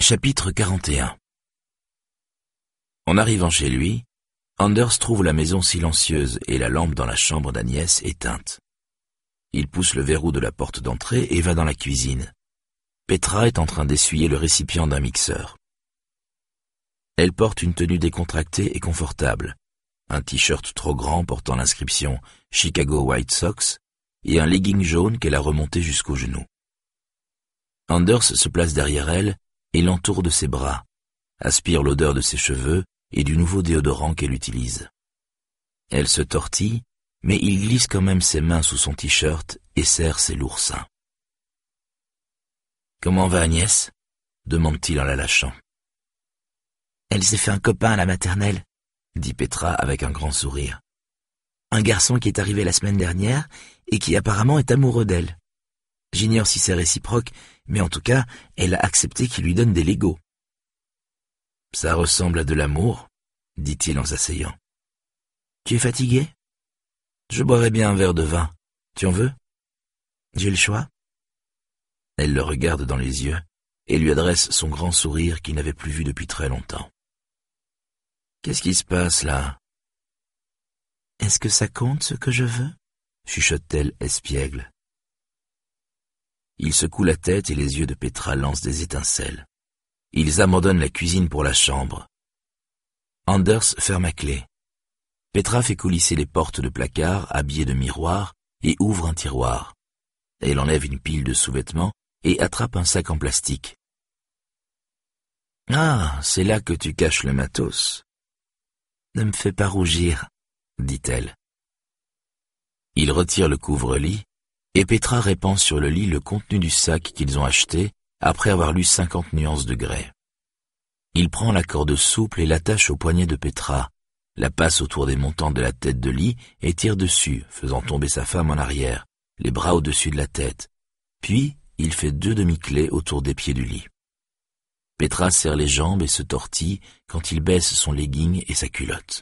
Chapitre 41. En arrivant chez lui, Anders trouve la maison silencieuse et la lampe dans la chambre d'Agnès éteinte. Il pousse le verrou de la porte d'entrée et va dans la cuisine. Petra est en train d'essuyer le récipient d'un mixeur. Elle porte une tenue décontractée et confortable, un t-shirt trop grand portant l'inscription Chicago White Sox et un legging jaune qu'elle a remonté jusqu'aux genoux. Anders se place derrière elle et l'entoure de ses bras, aspire l'odeur de ses cheveux et du nouveau déodorant qu'elle utilise. Elle se tortille, mais il glisse quand même ses mains sous son t-shirt et serre ses lourds seins. « Comment va Agnès ?» demande-t-il en la lâchant. « Elle s'est fait un copain à la maternelle, » dit Petra avec un grand sourire. « Un garçon qui est arrivé la semaine dernière et qui apparemment est amoureux d'elle. J'ignore si c'est réciproque, mais en tout cas, elle a accepté qu'il lui donne des Legos. »« Ça ressemble à de l'amour, » dit-il en s'asseyant. « Tu es fatigué ? Je boirais bien un verre de vin. Tu en veux ? J'ai le choix. » Elle le regarde dans les yeux et lui adresse son grand sourire qu'il n'avait plus vu depuis très longtemps. « Qu'est-ce qui se passe là ?»« Est-ce que ça compte ce que je veux ?» chuchote-t-elle espiègle. Il secoue la tête et les yeux de Petra lancent des étincelles. Ils abandonnent la cuisine pour la chambre. Anders ferme à clé. Petra fait coulisser les portes de placard habillées de miroirs et ouvre un tiroir. Elle enlève une pile de sous-vêtements et attrape un sac en plastique. « Ah, c'est là que tu caches le matos. »« Ne me fais pas rougir, » dit-elle. Il retire le couvre-lit et Petra répand sur le lit le contenu du sac qu'ils ont acheté après avoir lu 50 nuances de grès. Il prend la corde souple et l'attache au poignet de Petra, la passe autour des montants de la tête de lit et tire dessus, faisant tomber sa femme en arrière, les bras au-dessus de la tête. Puis, il fait 2 demi-clés autour des pieds du lit. Petra serre les jambes et se tortille quand il baisse son legging et sa culotte.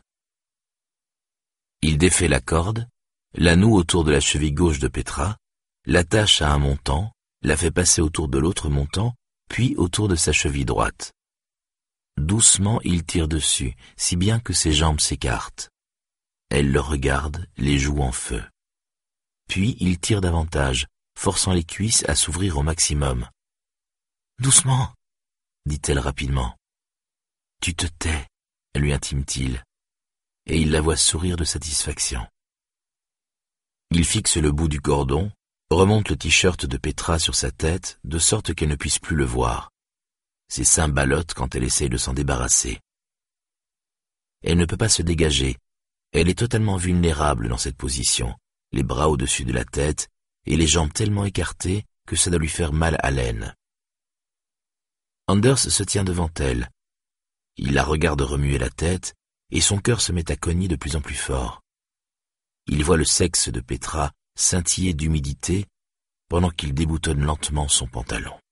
Il défait la corde, la noue autour de la cheville gauche de Petra, l'attache à un montant, la fait passer autour de l'autre montant, puis autour de sa cheville droite. Doucement, il tire dessus, si bien que ses jambes s'écartent. Elle le regarde, les joues en feu. Puis il tire davantage, forçant les cuisses à s'ouvrir au maximum. « Doucement !» dit-elle rapidement. « Tu te tais !» lui intime-t-il, et il la voit sourire de satisfaction. Il fixe le bout du cordon, remonte le t-shirt de Petra sur sa tête, de sorte qu'elle ne puisse plus le voir. Ses seins ballottent quand elle essaye de s'en débarrasser. Elle ne peut pas se dégager. Elle est totalement vulnérable dans cette position, les bras au-dessus de la tête et les jambes tellement écartées que ça doit lui faire mal à l'aine. Anders se tient devant elle. Il la regarde remuer la tête et son cœur se met à cogner de plus en plus fort. Il voit le sexe de Petra scintiller d'humidité pendant qu'il déboutonne lentement son pantalon.